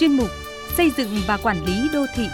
chuyên mục Xây dựng và quản lý đô thị.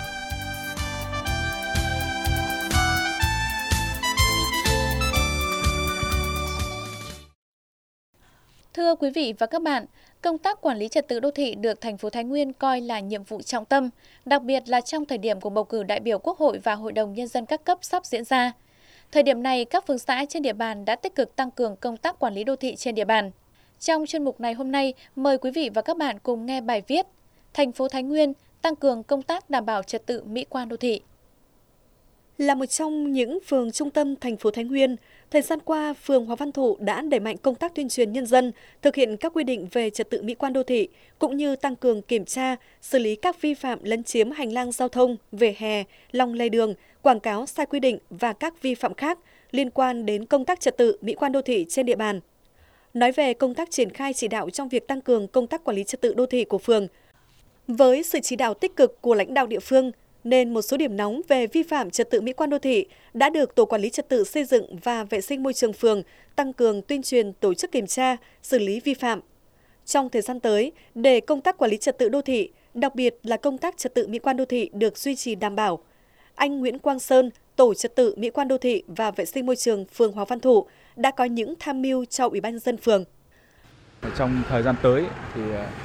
Thưa quý vị và các bạn, công tác quản lý trật tự đô thị được thành phố Thái Nguyên coi là nhiệm vụ trọng tâm, đặc biệt là trong thời điểm của bầu cử đại biểu Quốc hội và Hội đồng Nhân dân các cấp sắp diễn ra. Thời điểm này, các phường xã trên địa bàn đã tích cực tăng cường công tác quản lý đô thị trên địa bàn. Trong chuyên mục này hôm nay, mời quý vị và các bạn cùng nghe bài viết Thành phố Thái Nguyên tăng cường công tác đảm bảo trật tự mỹ quan đô thị. Là một trong những phường trung tâm thành phố Thái Nguyên, thời gian qua, phường Hoàng Văn Thụ đã đẩy mạnh công tác tuyên truyền nhân dân, thực hiện các quy định về trật tự mỹ quan đô thị, cũng như tăng cường kiểm tra, xử lý các vi phạm lấn chiếm hành lang giao thông, vỉa hè, lòng lề đường, quảng cáo sai quy định và các vi phạm khác liên quan đến công tác trật tự mỹ quan đô thị trên địa bàn. Nói về công tác triển khai chỉ đạo trong việc tăng cường công tác quản lý trật tự đô thị của phường, với sự chỉ đạo tích cực của lãnh đạo địa phương, nên một số điểm nóng về vi phạm trật tự mỹ quan đô thị đã được Tổ quản lý trật tự xây dựng và vệ sinh môi trường phường tăng cường tuyên truyền, tổ chức kiểm tra, xử lý vi phạm. Trong thời gian tới, để công tác quản lý trật tự đô thị, đặc biệt là công tác trật tự mỹ quan đô thị được duy trì đảm bảo, anh Nguyễn Quang Sơn, Tổ trật tự mỹ quan đô thị và vệ sinh môi trường phường Hoàng Văn Thụ đã có những tham mưu cho Ủy ban nhân dân phường. Trong thời gian tới thì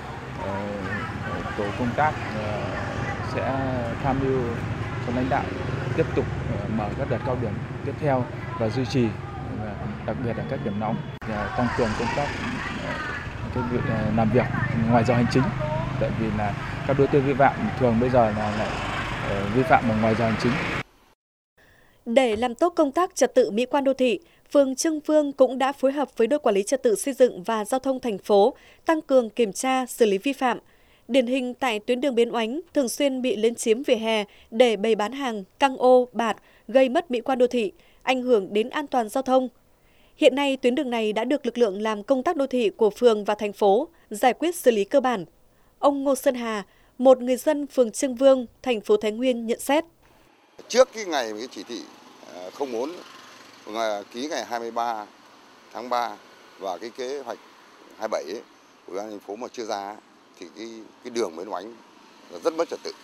tổ công tác sẽ tham mưu cho lãnh đạo tiếp tục mở các đợt cao điểm tiếp theo và duy trì, đặc biệt là các điểm nóng, tăng cường công tác cái việc làm việc ngoài giờ hành chính, tại vì là các đối tượng vi phạm thường bây giờ là lại vi phạm ở ngoài giờ hành chính. Để làm tốt công tác trật tự mỹ quan đô thị, phường Trưng Vương cũng đã phối hợp với đội quản lý trật tự xây dựng và giao thông thành phố tăng cường kiểm tra, xử lý vi phạm. Điển hình tại tuyến đường Bến Oánh thường xuyên bị lấn chiếm vỉa hè để bày bán hàng, căng ô, bạt, gây mất mỹ quan đô thị, ảnh hưởng đến an toàn giao thông. Hiện nay, tuyến đường này đã được lực lượng làm công tác đô thị của phường và thành phố giải quyết xử lý cơ bản. Ông Ngô Sơn Hà, một người dân phường Trưng Vương, thành phố Thái Nguyên nhận xét. Trước cái ngày cái chỉ thị 04 ký ngày 23 tháng 3 và cái kế hoạch 27 ấy, của thành phố mà chưa ra thì cái đường Bến Oánh là rất mất trật tự,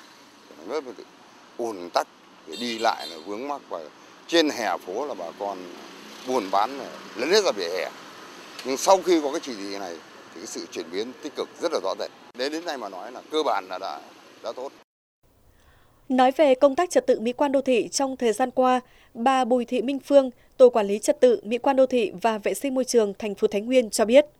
ùn tắc để đi lại là vướng mắc, và trên hè phố là bà con buôn bán lấn hết ra vỉa hè. Nhưng sau khi có cái chỉ thị này thì cái sự chuyển biến tích cực rất là rõ rệt. Đến nay mà nói là cơ bản là đã tốt. Nói về công tác trật tự mỹ quan đô thị trong thời gian qua, bà Bùi Thị Minh Phương, Tổ quản lý trật tự mỹ quan đô thị và vệ sinh môi trường thành phố Thái Nguyên cho biết.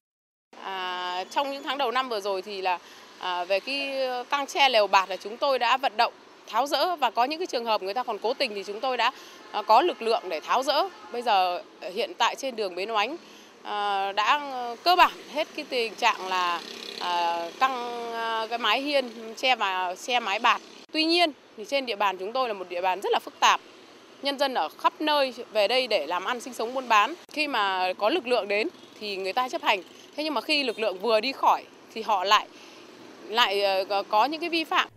Trong những tháng đầu năm vừa rồi thì là về cái căng tre lều bạt là chúng tôi đã vận động tháo dỡ, và có những cái trường hợp người ta còn cố tình thì chúng tôi đã có lực lượng để tháo dỡ. Bây giờ hiện tại trên đường Bến Oánh đã cơ bản hết cái tình trạng là căng cái mái hiên che mái bạt. Tuy nhiên thì trên địa bàn chúng tôi là một địa bàn rất là phức tạp. Nhân dân ở khắp nơi về đây để làm ăn sinh sống buôn bán. Khi mà có lực lượng đến thì người ta chấp hành. Thế nhưng mà khi lực lượng vừa đi khỏi thì họ lại có những cái vi phạm.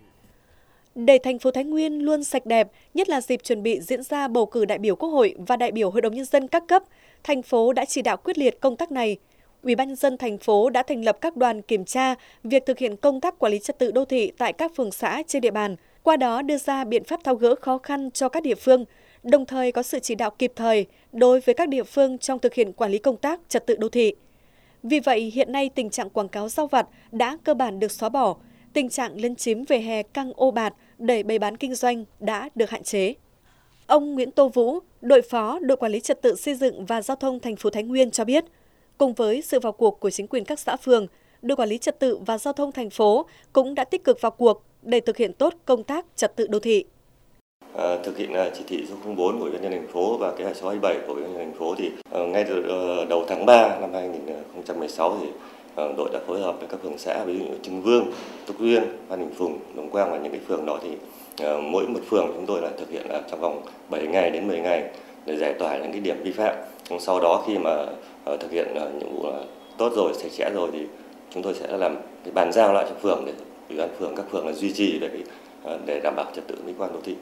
Để thành phố Thái Nguyên luôn sạch đẹp, nhất là dịp chuẩn bị diễn ra bầu cử đại biểu Quốc hội và đại biểu Hội đồng Nhân dân các cấp, thành phố đã chỉ đạo quyết liệt công tác này. Ủy ban nhân dân thành phố đã thành lập các đoàn kiểm tra việc thực hiện công tác quản lý trật tự đô thị tại các phường xã trên địa bàn, qua đó đưa ra biện pháp tháo gỡ khó khăn cho các địa phương, đồng thời có sự chỉ đạo kịp thời đối với các địa phương trong thực hiện quản lý công tác trật tự đô thị. Vì vậy, hiện nay tình trạng quảng cáo rau vặt đã cơ bản được xóa bỏ, tình trạng lấn chiếm vỉa hè căng ô bạt để bày bán kinh doanh đã được hạn chế. Ông Nguyễn Tô Vũ, đội phó đội quản lý trật tự xây dựng và giao thông thành phố Thái Nguyên cho biết, cùng với sự vào cuộc của chính quyền các xã phường, đội quản lý trật tự và giao thông thành phố cũng đã tích cực vào cuộc để thực hiện tốt công tác trật tự đô thị. Thực hiện chỉ thị số 04 của Ủy ban nhân dân thành phố và kế hoạch số 27 của Ủy ban nhân dân thành phố thì ngay từ đầu tháng 3 năm 2016 thì đội đã phối hợp với các phường xã, ví dụ như Trưng Vương, Túc Uyên, Phan Đình Phùng, Đồng Quang, và những cái phường đó thì mỗi một phường chúng tôi là thực hiện trong vòng 7 ngày đến 10 ngày để giải tỏa những cái điểm vi phạm. Sau đó khi mà thực hiện nhiệm vụ tốt rồi, sạch sẽ rồi thì chúng tôi sẽ làm cái bàn giao lại cho phường để Ủy ban phường, các phường là duy trì để đảm bảo trật tự mỹ quan đô thị.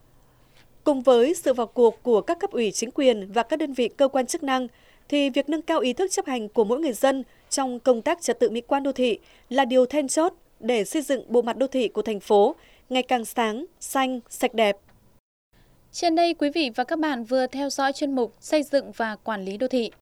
Cùng với sự vào cuộc của các cấp ủy chính quyền và các đơn vị cơ quan chức năng, thì việc nâng cao ý thức chấp hành của mỗi người dân trong công tác trật tự mỹ quan đô thị là điều then chốt để xây dựng bộ mặt đô thị của thành phố ngày càng sáng, xanh, sạch đẹp. Trên đây, quý vị và các bạn vừa theo dõi chuyên mục Xây dựng và Quản lý đô thị.